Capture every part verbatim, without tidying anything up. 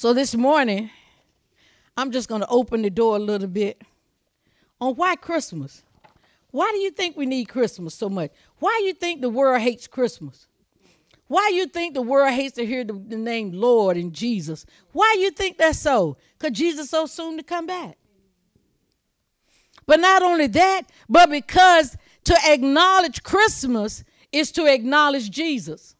So this morning, I'm just going to open the door a little bit on why Christmas. Why do you think we need Christmas so much? Why do you think the world hates Christmas? Why do you think the world hates to hear the, the name Lord and Jesus? Why do you think that's so? Because Jesus is so soon to come back. But not only that, but because to acknowledge Christmas is to acknowledge Jesus.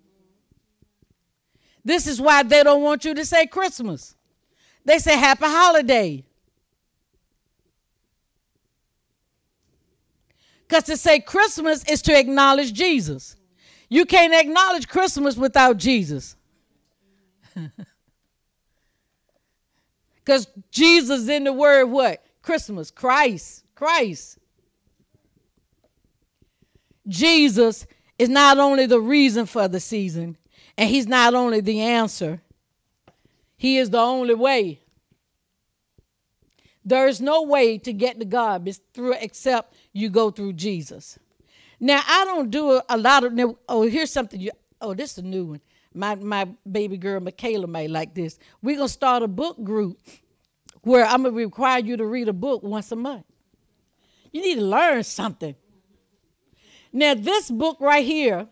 This is why they don't want you to say Christmas. They say happy holiday. Because to say Christmas is to acknowledge Jesus. You can't acknowledge Christmas without Jesus. Because Jesus in the word what? Christmas. Christ. Christ. Jesus is not only the reason for the season, and he's not only the answer. He is the only way. There is no way to get to God through except you go through Jesus. Now, I don't do a, a lot of, oh, here's something, you, oh, this is a new one. My, my baby girl, Michaela, may like this. We're going to start a book group where I'm going to require you to read a book once a month. You need to learn something. Now, this book right here,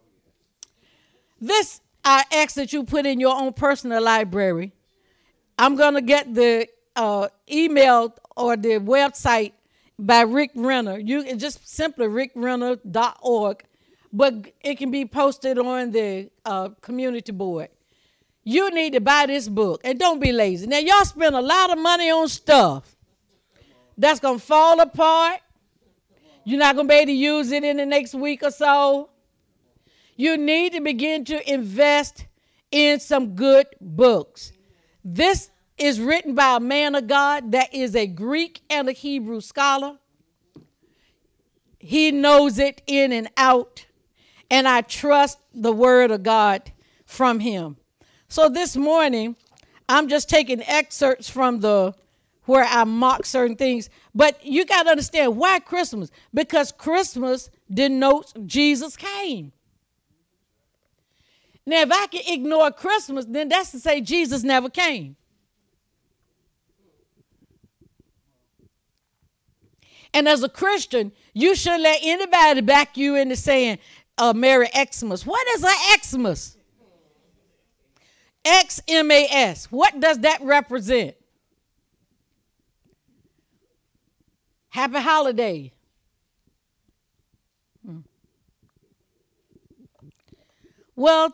this I ask that you put in your own personal library. I'm going to get the uh, email or the website by Rick Renner. You can just simply rick renner dot org, but it can be posted on the uh, community board. You need to buy this book, and don't be lazy. Now, y'all spend a lot of money on stuff that's going to fall apart. You're not going to be able to use it in the next week or so. You need to begin to invest in some good books. This is written by a man of God that is a Greek and a Hebrew scholar. He knows it in and out, and I trust the word of God from him. So this morning, I'm just taking excerpts from the where I mock certain things. But you got to understand, why Christmas? Because Christmas denotes Jesus came. Now, if I can ignore Christmas, then that's to say Jesus never came. And as a Christian, you shouldn't let anybody back you into saying, uh, Merry Xmas. What is a Xmas? X M A S. What does that represent? Happy holiday. Hmm. Well,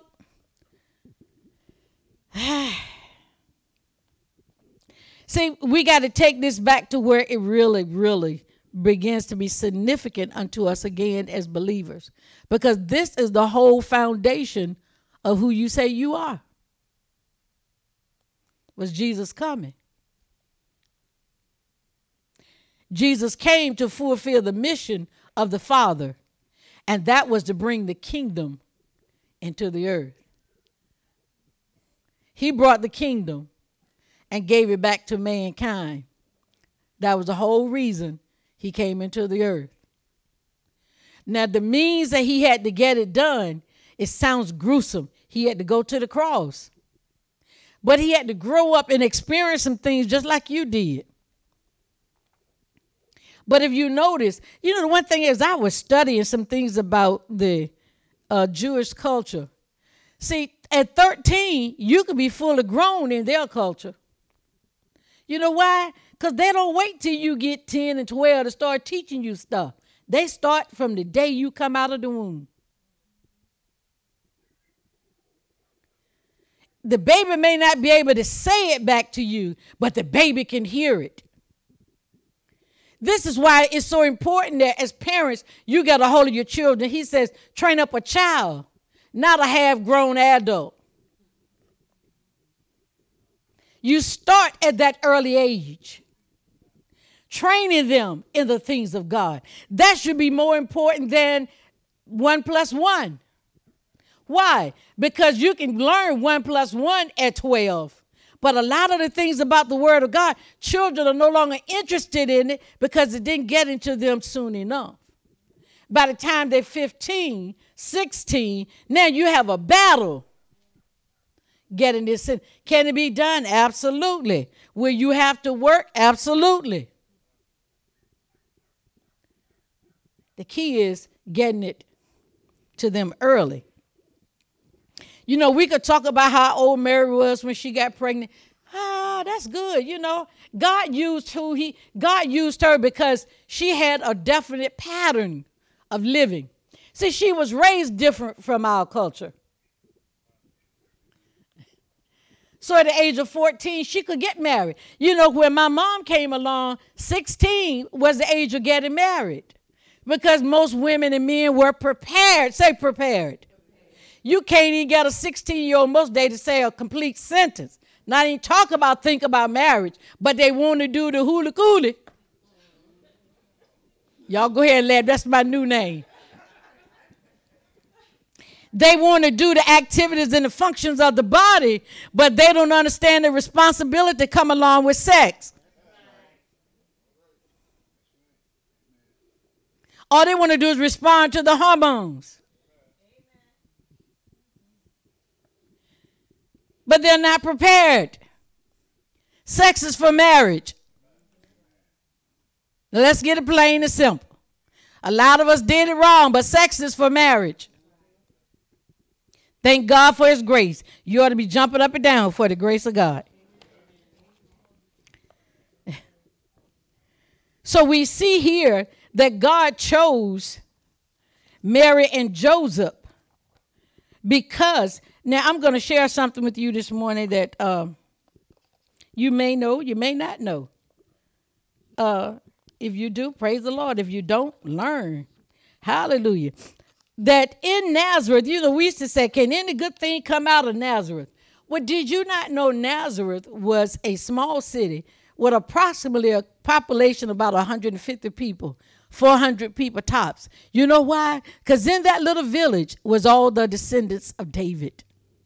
see, we got to take this back to where it really, really begins to be significant unto us again as believers. Because this is the whole foundation of who you say you are. Was Jesus coming? Jesus came to fulfill the mission of the Father, and that was to bring the kingdom into the earth. He brought the kingdom and gave it back to mankind. That was the whole reason he came into the earth. Now, the means that he had to get it done, it sounds gruesome. He had to go to the cross. But he had to grow up and experience some things just like you did. But if you notice, you know, the one thing is I was studying some things about the uh, Jewish culture. See, at thirteen, you could be fully grown in their culture. You know why? Because they don't wait till you get ten and twelve to start teaching you stuff. They start from the day you come out of the womb. The baby may not be able to say it back to you, but the baby can hear it. This is why it's so important that as parents, you get a hold of your children. He says, train up a child, not a half-grown adult. You start at that early age, training them in the things of God. That should be more important than one plus one. Why? Because you can learn one plus one at twelve. But a lot of the things about the word of God, children are no longer interested in it because it didn't get into them soon enough. By the time they're fifteen, sixteen, now you have a battle getting this in. Can it be done? Absolutely. Will you have to work? Absolutely. The key is getting it to them early. You know, we could talk about how old Mary was when she got pregnant. Ah, that's good. You know, God used who he, God used her because she had a definite pattern of living. See, she was raised different from our culture. So at the age of fourteen, she could get married. You know, when my mom came along, sixteen was the age of getting married because most women and men were prepared. Say prepared. You can't even get a sixteen-year-old most days to say a complete sentence. Not even talk about, think about marriage, but they want to do the hula coolie. Y'all go ahead and laugh. That's my new name. They want to do the activities and the functions of the body, but they don't understand the responsibility that come along with sex. All they want to do is respond to the hormones. But they're not prepared. Sex is for marriage. Now let's get it plain and simple. A lot of us did it wrong, but sex is for marriage. Thank God for his grace. You ought to be jumping up and down for the grace of God. So we see here that God chose Mary and Joseph because, now I'm going to share something with you this morning that um, you may know, you may not know. Uh, if you do, praise the Lord. If you don't, learn. Hallelujah. That in Nazareth, you know, we used to say, can any good thing come out of Nazareth? Well, did you not know Nazareth was a small city with approximately a population of about one hundred fifty people, four hundred people tops? You know why? Because in that little village was all the descendants of David.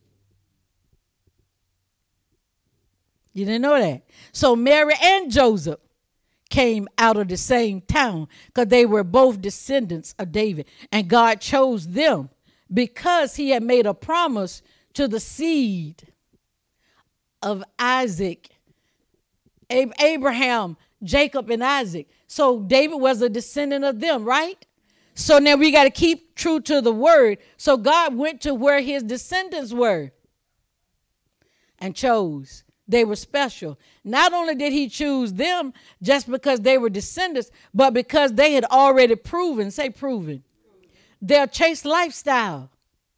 You didn't know that? So Mary and Joseph came out of the same town because they were both descendants of David. And God chose them because he had made a promise to the seed of Isaac, Ab- Abraham, Jacob, and Isaac. So David was a descendant of them, right? So now we got to keep true to the word. So God went to where his descendants were and chose. They were special. Not only did he choose them just because they were descendants, but because they had already proven, say proven, their chaste lifestyle.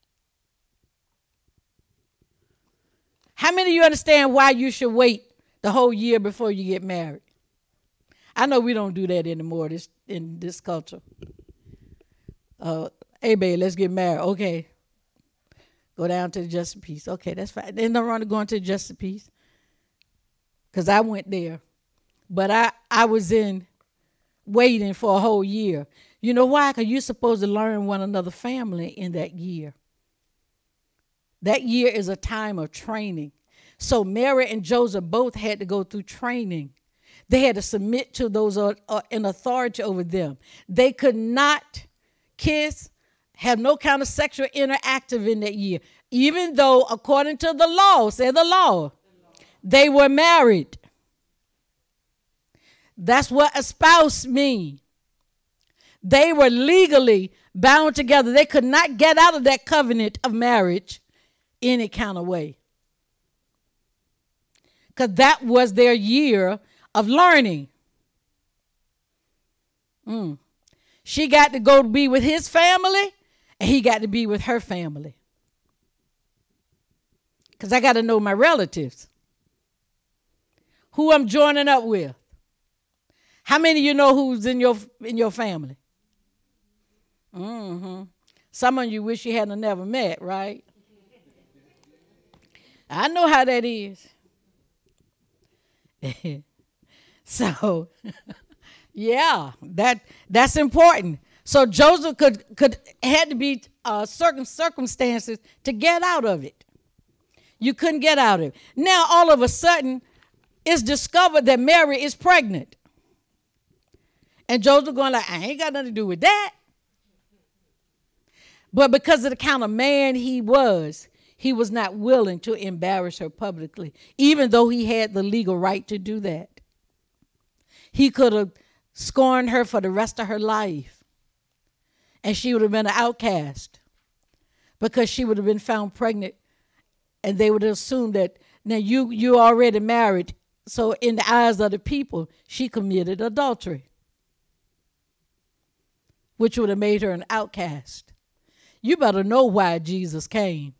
How many of you understand why you should wait the whole year before you get married? I know we don't do that anymore this, in this culture. Uh, hey, babe, let's get married. Okay. Go down to the Just a Peace. Okay, that's fine. There's no wrong to going to the Just a Peace. Because I went there. But I, I was in waiting for a whole year. You know why? Because you're supposed to learn one another family in that year. That year is a time of training. So Mary and Joseph both had to go through training. They had to submit to those uh, uh, in authority over them. They could not kiss, have no kind of sexual interactive in that year. Even though, according to the law, say the law, they were married. That's what a spouse means. They were legally bound together. They could not get out of that covenant of marriage any kind of way. Because that was their year of learning. Mm. She got to go be with his family, and he got to be with her family. Because I got to know my relatives. Who I'm joining up with. How many of you know who's in your in your family? Mm-hmm. Some of you wish you hadn't never met, right? I know how that is. So, yeah, that that's important. So Joseph could could had to be uh, certain circumstances to get out of it. You couldn't get out of it. Now all of a sudden, it's discovered that Mary is pregnant. And Joseph going like, I ain't got nothing to do with that. But because of the kind of man he was, he was not willing to embarrass her publicly, even though he had the legal right to do that. He could have scorned her for the rest of her life, and she would have been an outcast because she would have been found pregnant, and they would have assumed that now you you already married, so in the eyes of the people, she committed adultery, which would have made her an outcast. You better know why Jesus came.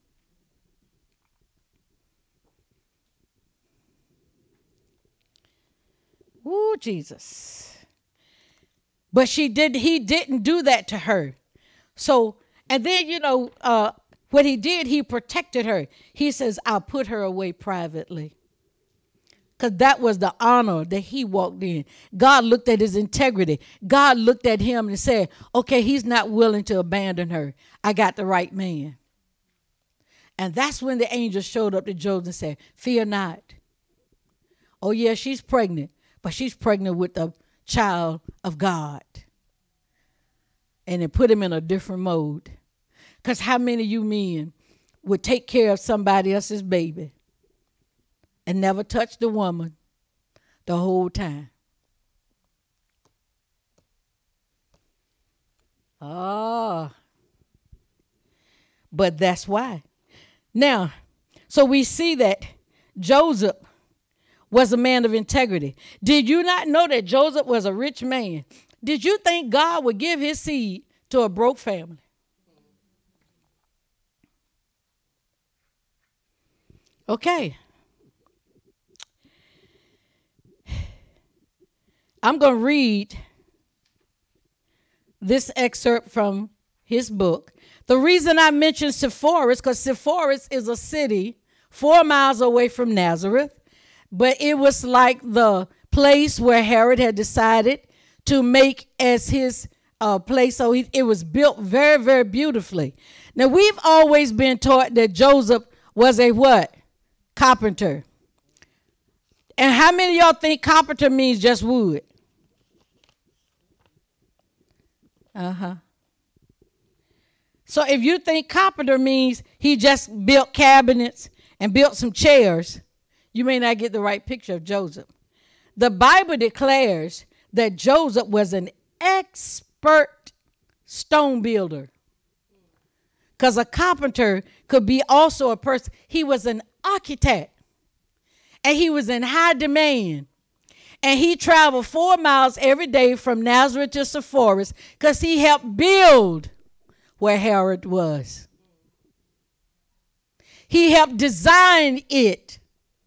Ooh, Jesus. But she did, he didn't do that to her. So, and then, you know, uh, what he did, he protected her. He says, I'll put her away privately. Because that was the honor that he walked in. God looked at his integrity. God looked at him and said, okay, he's not willing to abandon her. I got the right man. And that's when the angel showed up to Joseph and said, fear not. Oh, yeah, she's pregnant, but she's pregnant with the child of God. And it put him in a different mode. Because how many of you men would take care of somebody else's baby and never touch the woman the whole time? Oh. But that's why. Now, so we see that Joseph was a man of integrity. Did you not know that Joseph was a rich man? Did you think God would give his seed to a broke family? Okay. I'm going to read this excerpt from his book. The reason I mentioned Sepphoris, because Sepphoris is a city four miles away from Nazareth, but it was like the place where Herod had decided to make as his uh, place. So he, it was built very, very beautifully. Now, we've always been taught that Joseph was a what? Carpenter. And how many of y'all think carpenter means just wood? Uh-huh. So if you think carpenter means he just built cabinets and built some chairs, you may not get the right picture of Joseph. The Bible declares that Joseph was an expert stone builder. Because a carpenter could be also a person. He was an architect. And he was in high demand. And he traveled four miles every day from Nazareth to Sepphoris because he helped build where Herod was. He helped design it.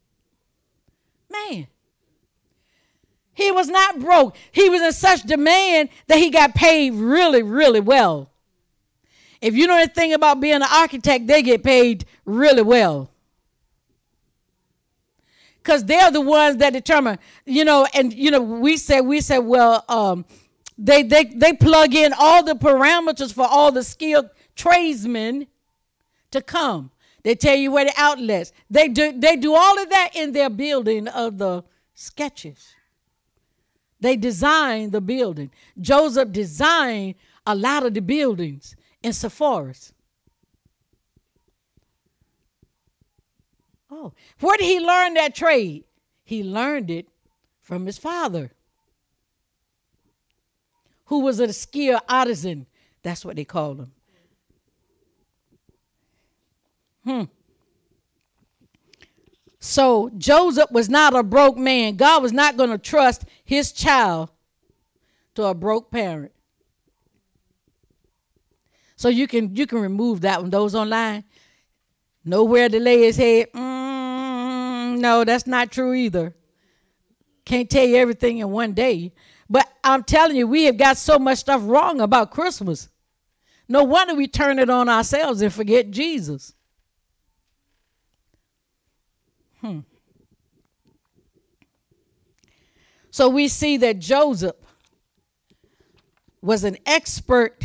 Man. He was not broke. He was in such demand that he got paid really, really well. If you know anything about being an architect, they get paid really well. Because they're the ones that determine, you know, and, you know, we said, we said, well, um, they, they, they plug in all the parameters for all the skilled tradesmen to come. They tell you where the outlets. They do, they do all of that in their building of the sketches. They design the building. Joseph designed a lot of the buildings in Sepphoris. Oh, where did he learn that trade? He learned it from his father, who was a skilled artisan. That's what they called him. Hmm. So Joseph was not a broke man. God was not going to trust his child to a broke parent. So you can you can remove that one. Those online, nowhere to lay his head. Mm, no, that's not true either. Can't tell you everything in one day. But I'm telling you, we have got so much stuff wrong about Christmas. No wonder we turn it on ourselves and forget Jesus. Hmm. So we see that Joseph was an expert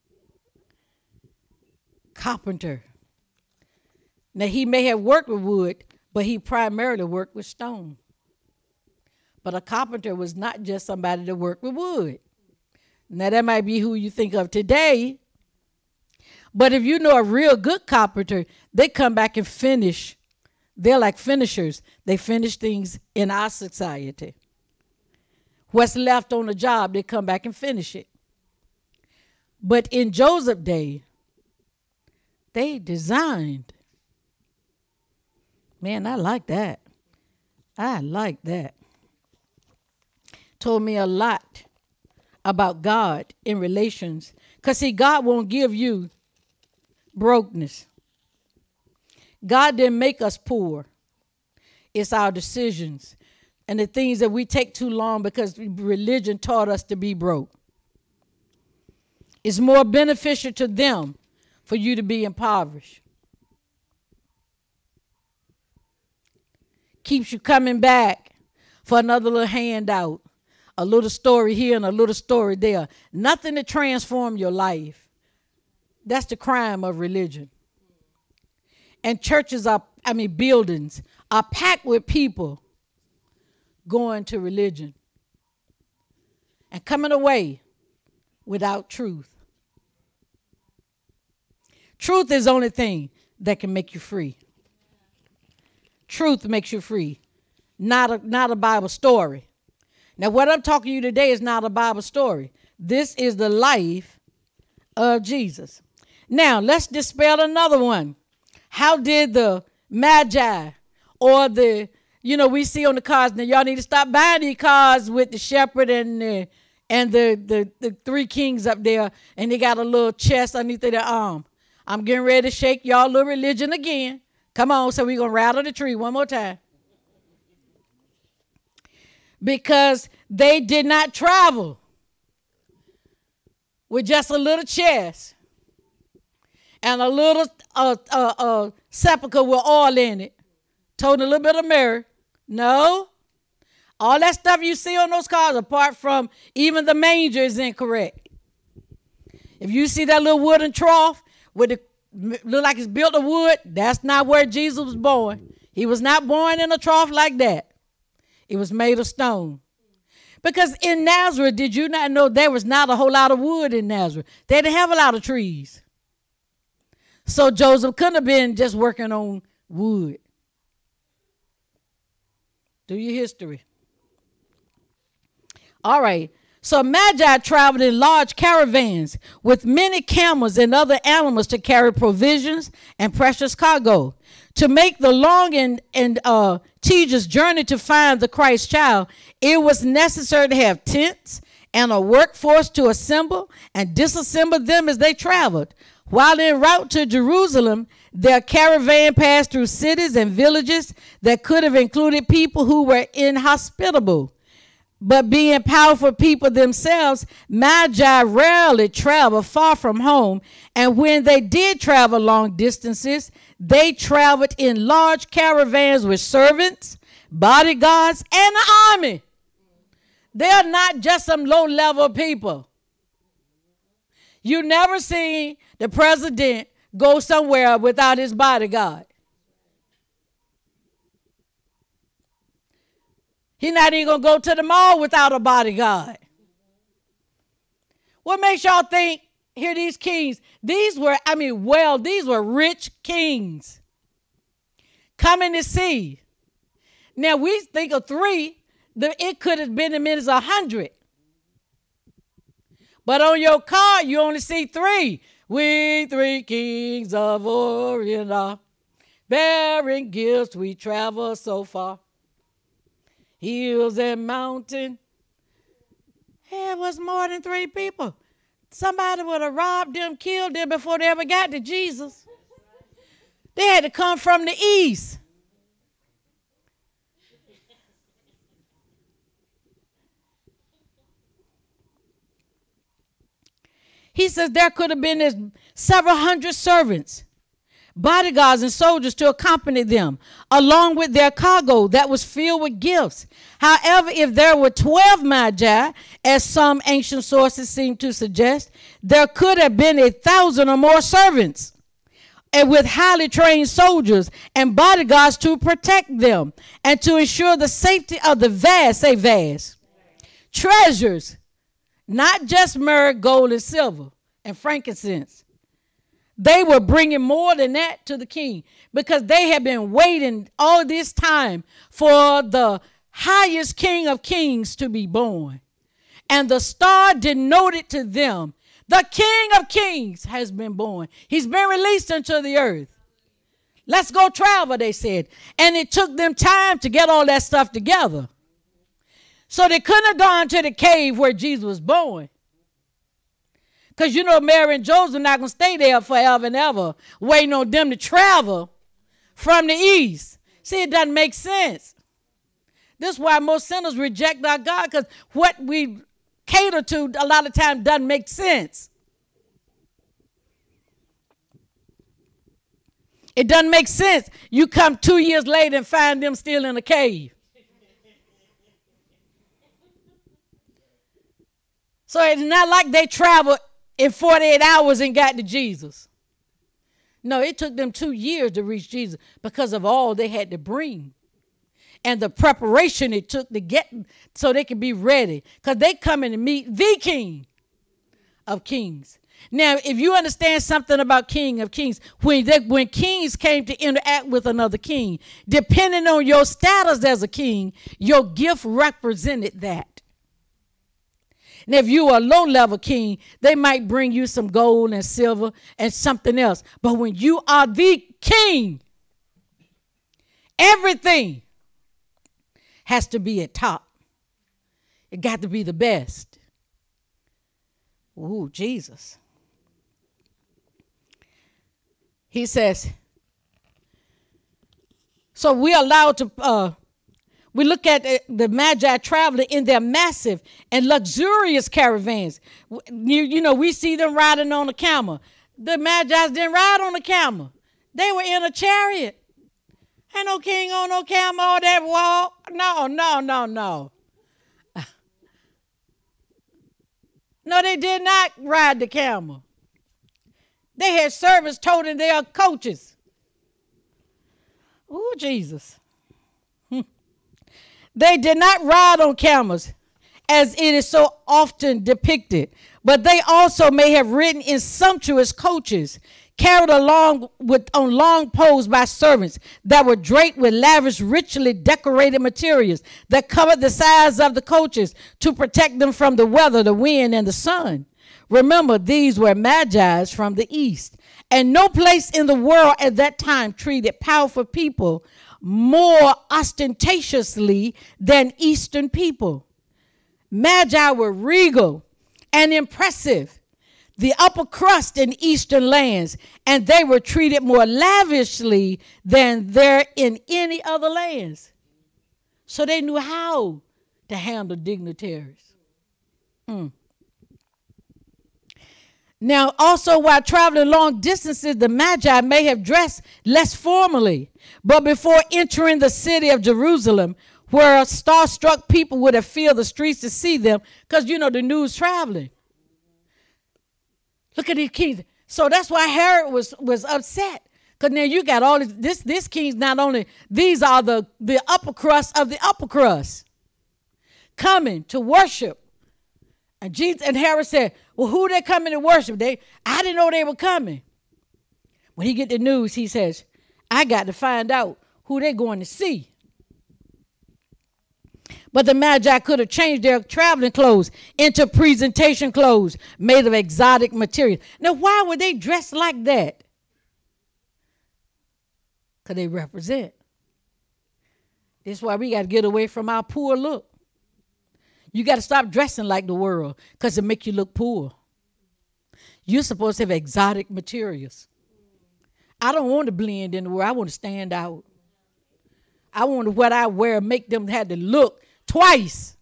carpenter. Now, he may have worked with wood, but he primarily worked with stone. But a carpenter was not just somebody that worked with wood. Now, that might be who you think of today, But if you know a real good carpenter, they come back and finish. They're like finishers. They finish things in our society. What's left on the job, they come back and finish it. But in Joseph's day, they designed. Man, I like that. I like that. Told me a lot about God in relations. Because, see, God won't give you brokenness. God didn't make us poor. It's our decisions and the things that we take too long because religion taught us to be broke. It's more beneficial to them for you to be impoverished. Keeps you coming back for another little handout, a little story here and a little story there. Nothing to transform your life. That's the crime of religion. And churches are, I mean, buildings are packed with people going to religion and coming away without truth. Truth is the only thing that can make you free. Truth makes you free, not a, not a Bible story. Now, what I'm talking to you today is not a Bible story. This is the life of Jesus. Now, let's dispel another one. How did the Magi or the, you know, we see on the cars, now y'all need to stop buying these cars with the shepherd and the, and the, the, the three kings up there, and they got a little chest underneath their arm. I'm getting ready to shake y'all little religion again. Come on, so we're going to rattle the tree one more time. Because they did not travel with just a little chest and a little uh, uh, uh, sepulcher with oil in it, told a little bit of myrrh. No. All that stuff you see on those cars, apart from even the manger, is incorrect. If you see that little wooden trough with the look like it's built of wood, that's not where Jesus was born. He was not born in a trough like that. It was made of stone. Because in Nazareth, did you not know there was not a whole lot of wood in Nazareth? They didn't have a lot of trees. So Joseph couldn't have been just working on wood. Do your history. All right. So Magi traveled in large caravans with many camels and other animals to carry provisions and precious cargo. To make the long and, and uh, tedious journey to find the Christ child, it was necessary to have tents and a workforce to assemble and disassemble them as they traveled. While en route to Jerusalem, their caravan passed through cities and villages that could have included people who were inhospitable. But being powerful people themselves, Magi rarely traveled far from home. And when they did travel long distances, they traveled in large caravans with servants, bodyguards, and an army. They're not just some low-level people. You never seen the president go somewhere without his bodyguard. He's not even going to go to the mall without a bodyguard. What makes y'all think, here these kings, these were, I mean, well, these were rich kings coming to see. Now, we think of three, the, it could have been as many as a hundred. But on your card, you only see three. We three kings of Orient are bearing gifts, we travel so far. Hills and mountain. It was more than three people. Somebody would have robbed them, killed them before they ever got to Jesus. They had to come from the east. He says there could have been this several hundred servants, bodyguards and soldiers to accompany them, along with their cargo that was filled with gifts. However, if there were twelve Magi, as some ancient sources seem to suggest, there could have been a thousand or more servants, and with highly trained soldiers and bodyguards to protect them and to ensure the safety of the vast, say vast, treasures, not just myrrh, gold, and silver, and frankincense. They were bringing more than that to the king because they had been waiting all this time for the highest king of kings to be born. And the star denoted to them, the king of kings has been born. He's been released into the earth. Let's go travel, they said. And it took them time to get all that stuff together. So they couldn't have gone to the cave where Jesus was born. Because you know Mary and Joseph are not going to stay there forever and ever, waiting on them to travel from the east. See, it doesn't make sense. This is why most sinners reject our God, because what we cater to a lot of times doesn't make sense. It doesn't make sense. You come two years later and find them still in a cave. So it's not like they traveled in forty-eight hours and got to Jesus. No, it took them two years to reach Jesus because of all they had to bring and the preparation it took to get so they could be ready, because they coming to meet the King of Kings. Now, if you understand something about King of Kings, when they, when kings came to interact with another king, depending on your status as a king, your gift represented that. And if you are a low-level king, they might bring you some gold and silver and something else. But when you are the king, everything has to be at top. It got to be the best. Ooh, Jesus. He says, so we're allowed to... Uh, We look at the, the Magi traveling in their massive and luxurious caravans. You, you know, we see them riding on a camel. The Magi didn't ride on a camel. They were in a chariot. Ain't no king on no camel or that wall. No, no, no, no. No, they did not ride the camel. They had servants toting their coaches. Ooh, Jesus. They did not ride on camels, as it is so often depicted, but they also may have ridden in sumptuous coaches, carried along with on long poles by servants that were draped with lavish, richly decorated materials that covered the sides of the coaches to protect them from the weather, the wind, and the sun. Remember, these were Magi's from the east, and no place in the world at that time treated powerful people more ostentatiously than Eastern people. Magi were regal and impressive, the upper crust in Eastern lands, and they were treated more lavishly than there in any other lands. So they knew how to handle dignitaries. Mm. Now, also, while traveling long distances, the Magi may have dressed less formally. But before entering the city of Jerusalem, where star-struck people would have filled the streets to see them, because, you know, the news traveling. Look at these kings. So that's why Herod was, was upset. Because now you got all this, this, this king's not only, these are the, the upper crust of the upper crust coming to worship. And Jesus and Herod said, well, who they coming to worship? They, I didn't know they were coming. When he get the news, he says, I got to find out who they're going to see. But the Magi could have changed their traveling clothes into presentation clothes made of exotic material. Now, why would they dress like that? Because they represent. This is why we got to get away from our poor look. You got to stop dressing like the world because it make you look poor. You're supposed to have exotic materials. I don't want to blend in the world. I want to stand out. I want what I wear make them have to look twice.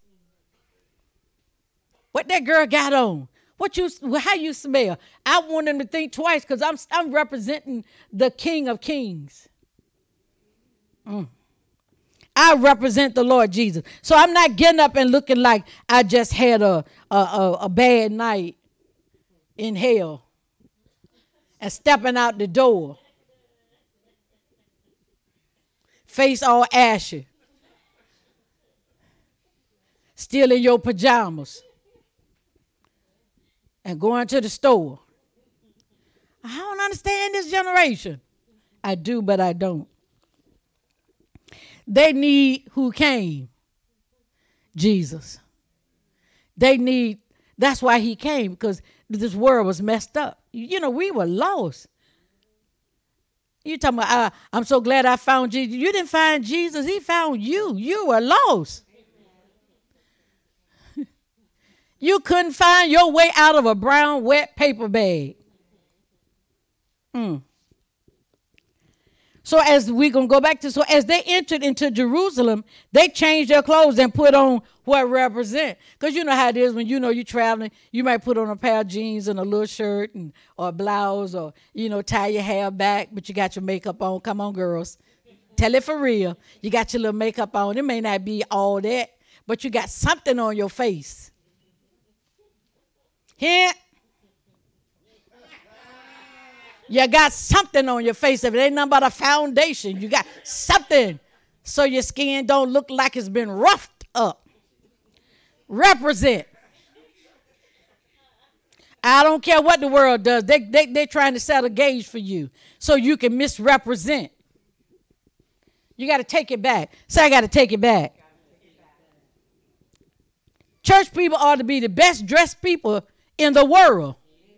What that girl got on? What you? How you smell? I want them to think twice because I'm I'm representing the King of Kings. Mm. I represent the Lord Jesus. So I'm not getting up and looking like I just had a, a, a, a bad night in hell and stepping out the door. Face all ashy. Still in your pajamas. And going to the store. I don't don't understand this generation. I do, but I don't. They need who came? Jesus. They need, that's why he came, because this world was messed up. You know, we were lost. You talking about, uh, I'm so glad I found Jesus. You didn't find Jesus. He found you. You were lost. You couldn't find your way out of a brown, wet paper bag. Mm. So as we're going to go back to, so as they entered into Jerusalem, they changed their clothes and put on what represent. Because you know how it is when you know you're traveling, you might put on a pair of jeans and a little shirt and or a blouse or, you know, tie your hair back, but you got your makeup on. Come on, girls. Tell it for real. You got your little makeup on. It may not be all that, but you got something on your face. Here. You got something on your face. If it ain't nothing but a foundation, you got something so your skin don't look like it's been roughed up. Represent. I don't care what the world does. They, they, they're trying to set a gauge for you so you can misrepresent. You got to take it back. Say, I got to take it back. Church people ought to be the best dressed people in the world.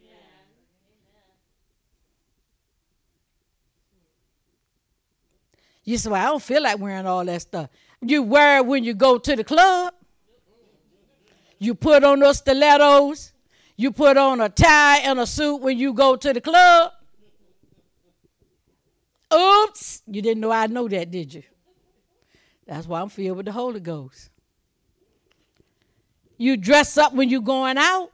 You say, well, I don't feel like wearing all that stuff. You wear it when you go to the club. You put on those stilettos. You put on a tie and a suit when you go to the club. Oops. You didn't know I know that, did you? That's why I'm filled with the Holy Ghost. You dress up when you're going out.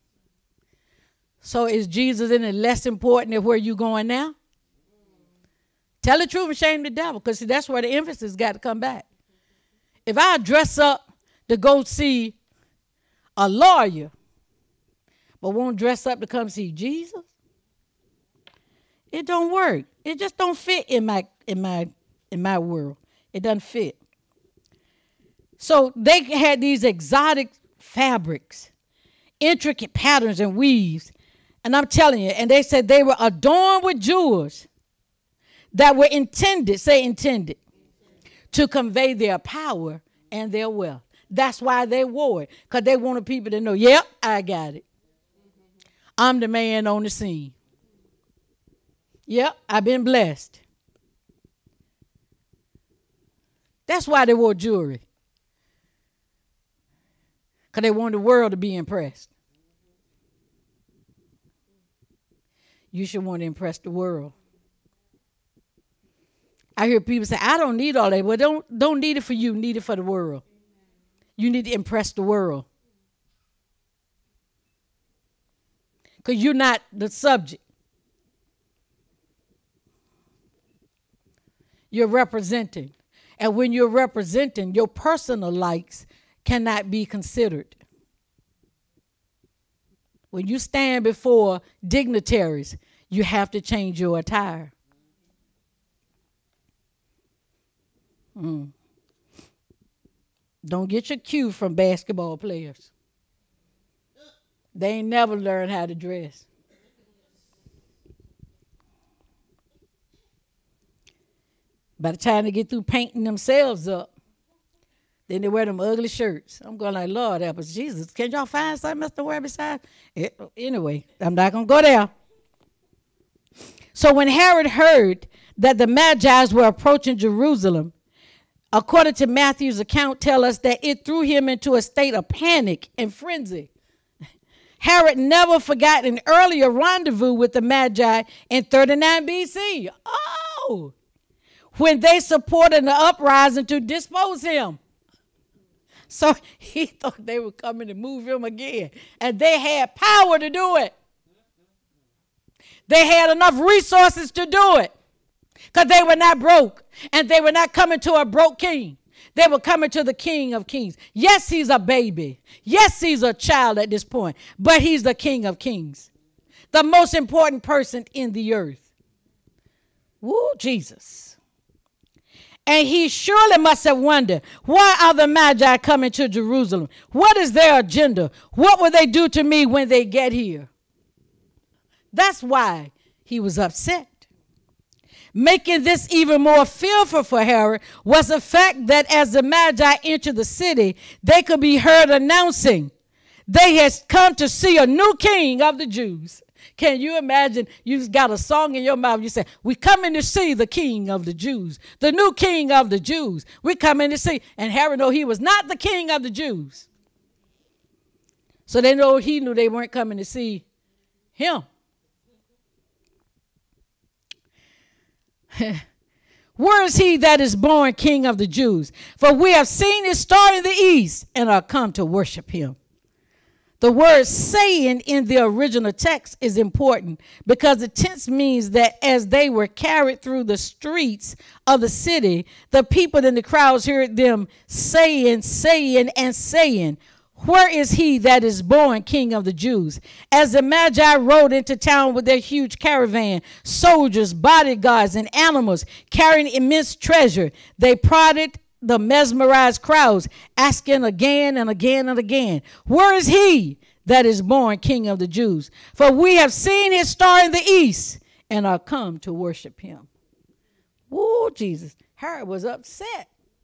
So is Jesus any less important than where you going now? Tell the truth and shame the devil, because that's where the emphasis got to come back. If I dress up to go see a lawyer, but won't dress up to come see Jesus, it don't work. It just don't fit in my in my in my world. It doesn't fit. So they had these exotic fabrics, intricate patterns and weaves, and I'm telling you, and they said they were adorned with jewels that were intended, say intended, to convey their power and their wealth. That's why they wore it, because they wanted people to know, yep, I got it. I'm the man on the scene. Yep, I've been blessed. That's why they wore jewelry, because they wanted the world to be impressed. You should want to impress the world. I hear people say, I don't need all that. Well, don't, don't need it for you. Need it for the world. You need to impress the world. Because you're not the subject. You're representing. And when you're representing, your personal likes cannot be considered. When you stand before dignitaries, you have to change your attire. Mm. Don't get your cue from basketball players. They ain't never learned how to dress. By the time they get through painting themselves up, then they wear them ugly shirts. I'm going like, Lord, help us, Jesus. Can y'all find something else to wear besides? It, anyway, I'm not going to go there. So when Herod heard that the Magi were approaching Jerusalem, according to Matthew's account, tell us that it threw him into a state of panic and frenzy. Herod never forgot an earlier rendezvous with the Magi in thirty-nine B C. Oh, when they supported the uprising to dispose him. So he thought they were coming to move him again. And they had power to do it. They had enough resources to do it. Because they were not broke. And they were not coming to a broke king. They were coming to the King of Kings. Yes, he's a baby. Yes, he's a child at this point. But he's the King of Kings. The most important person in the earth. Woo, Jesus. And he surely must have wondered, why are the Magi coming to Jerusalem? What is their agenda? What will they do to me when they get here? That's why he was upset. Making this even more fearful for Herod was the fact that as the Magi entered the city, they could be heard announcing they had come to see a new king of the Jews. Can you imagine? You've got a song in your mouth. You say, "We coming to see the king of the Jews, the new king of the Jews. We coming to see." And Herod knew he was not the king of the Jews. So they know he knew they weren't coming to see him. Where is he that is born king of the Jews? For we have seen his star in the east and are come to worship him. The word saying in the original text is important because the tense means that as they were carried through the streets of the city, the people in the crowds heard them saying, saying, and saying, "Where is he that is born king of the Jews?" As the Magi rode into town with their huge caravan, soldiers, bodyguards, and animals carrying immense treasure, they prodded the mesmerized crowds, asking again and again and again, "Where is he that is born king of the Jews? For we have seen his star in the east and are come to worship him." Whoa, Jesus. Herod was upset.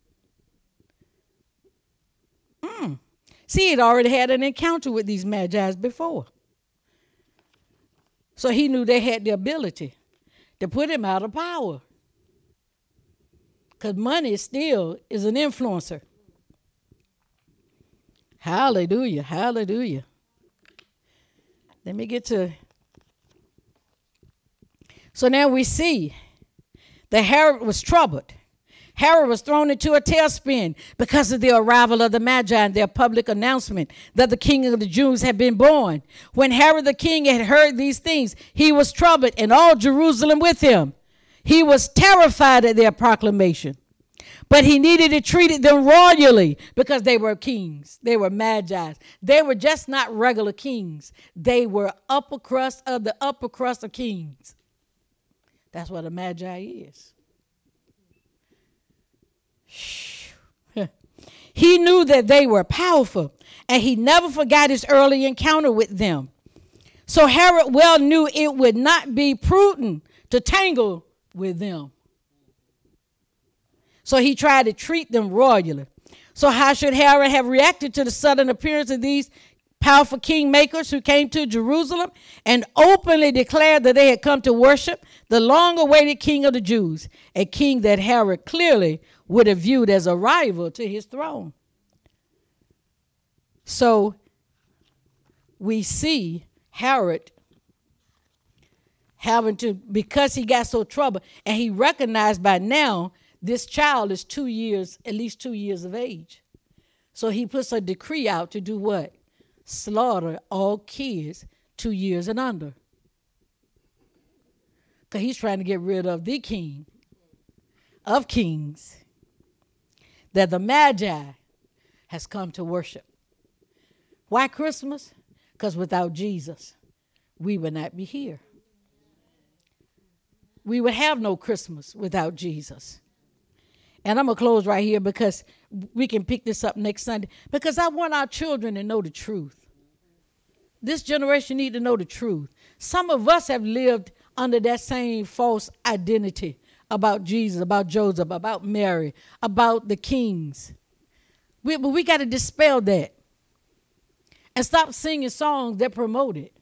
Mm. See, he'd already had an encounter with these Magi before. So he knew they had the ability to put him out of power. Because money still is an influencer. Hallelujah, hallelujah. Let me get to. So now we see that Herod was troubled. Herod was thrown into a tailspin because of the arrival of the Magi and their public announcement that the king of the Jews had been born. When Herod the king had heard these things, he was troubled, and all Jerusalem with him. He was terrified at their proclamation. But he needed to treat them royally because they were kings. They were Magi. They were just not regular kings. They were upper crust of the upper crust of kings. That's what a Magi is. He knew that they were powerful, and he never forgot his early encounter with them. So Herod well knew it would not be prudent to tangle with them. So he tried to treat them royally. So how should Herod have reacted to the sudden appearance of these powerful kingmakers who came to Jerusalem and openly declared that they had come to worship the long-awaited king of the Jews, a king that Herod clearly would have viewed as a rival to his throne? So we see Herod having to, because he got so troubled, and he recognized by now this child is two years, at least two years of age. So he puts a decree out to do what? Slaughter all kids two years and under. Because he's trying to get rid of the king of kings that the Magi has come to worship. Why Christmas? Because without Jesus, we would not be here. We would have no Christmas without Jesus. And I'm going to close right here because we can pick this up next Sunday. Because I want our children to know the truth. This generation need to know the truth. Some of us have lived under that same false identity about Jesus, about Joseph, about Mary, about the kings. We, but we got to dispel that and stop singing songs that promote it.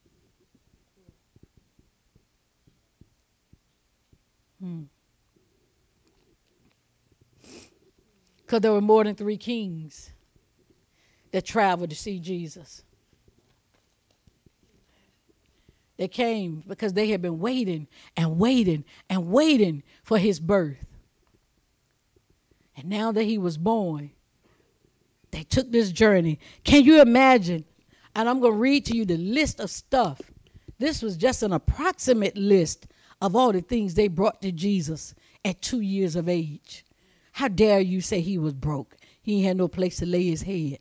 Hmm. Because there were more than three kings that traveled to see Jesus. They came because they had been waiting and waiting and waiting for his birth. And now that he was born, they took this journey. Can you imagine? And I'm going to read to you the list of stuff. This was just an approximate list of all the things they brought to Jesus at two years of age. How dare you say he was broke? He had no place to lay his head.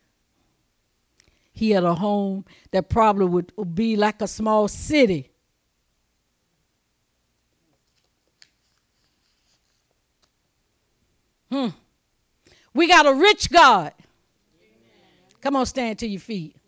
He had a home that probably would be like a small city. Hmm. We got a rich God. Amen. Come on, stand to your feet.